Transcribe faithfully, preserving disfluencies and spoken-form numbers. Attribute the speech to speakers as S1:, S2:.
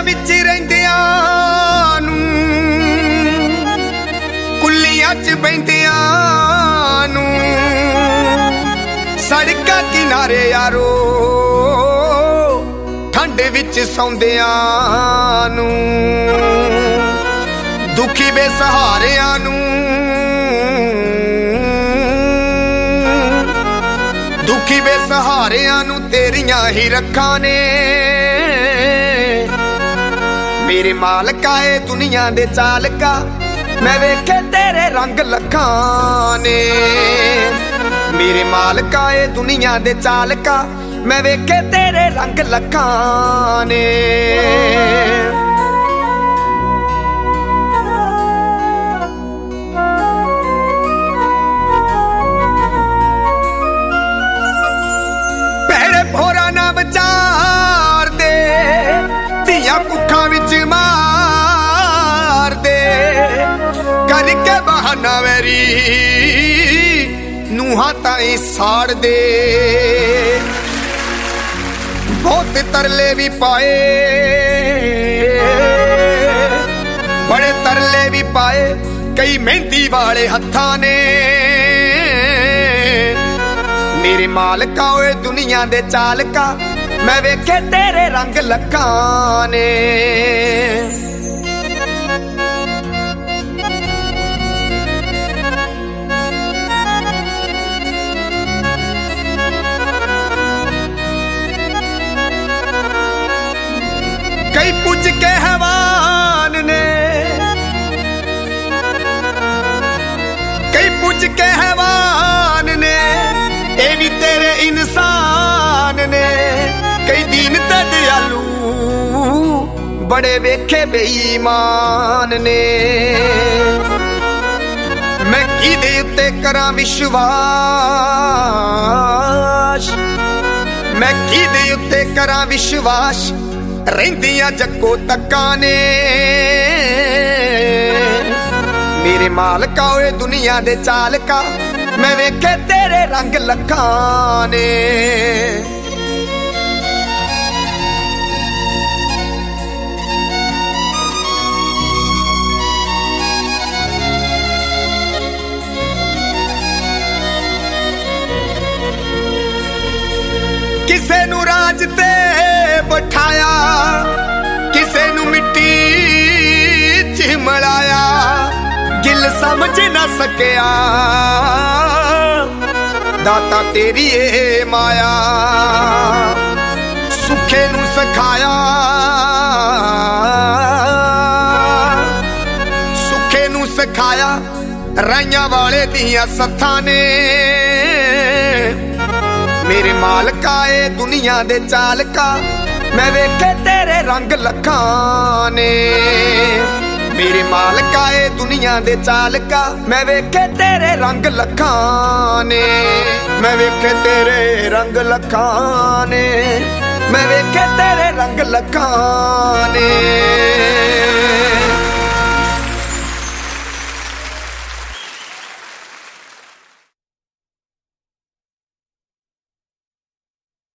S1: विच रहिंदियां नूं कुल्लियां च बहिंदियां नूं सड़कां किनारे यारो ठंड विच सौंदियां नूं दुखी बेसहारियां नूं दुखी बेसहारियां नूं तेरियां ही रखां ने मेरे मालका ए दुनिया दे चालका मैं वेखे तेरे रंग लखां ने मेरे मालका ए दुनिया दे चालका मैं वेखे तेरे रंग लखां ने भैड़े भोरा ना विचार दे धीआं कुखां विच मार दे करके बहाना वैरी नूहां ताईं साड़ दे बहुत तरले भी पाए बड़े तरले भी पाए कई मेहंदी वाले हत्थां ने मेरे मालका ओए दुनिया दे चालका मैं वेखे तेरे रंग लखां ने कई पुज के हैवान ने कई पुज के हैवान ने ए भी तेरे इंसान ने कई दीन ते दयालू बड़े वेखे बेईमान ने मैं किदे उत्ते करां विश्वास मैं किदे उत्ते करां विश्वास रहिंदियां जक्को तक्कां ने मेरे मालका ओए दुनिया दे चालका मैं वेखे तेरे रंग लखां ने किसे नू राज ते बिठाया किसे नू मिट्टी च मिलाया गिल समझ ना सकिया दाता तेरी ए माया सुखे नू सखाया सुखे नू सखाया राइयां वाले दियां सत्थां ने मेरे मालका ए दुनिया दे चालका मैं वेखे तेरे रंग लखां ने मेरे मालका ए दुनिया दे चालका मैं वेखे तेरे रंग लखां ने मैं वेखे तेरे रंग लखां ने मैं वेखे तेरे रंग लखां ने।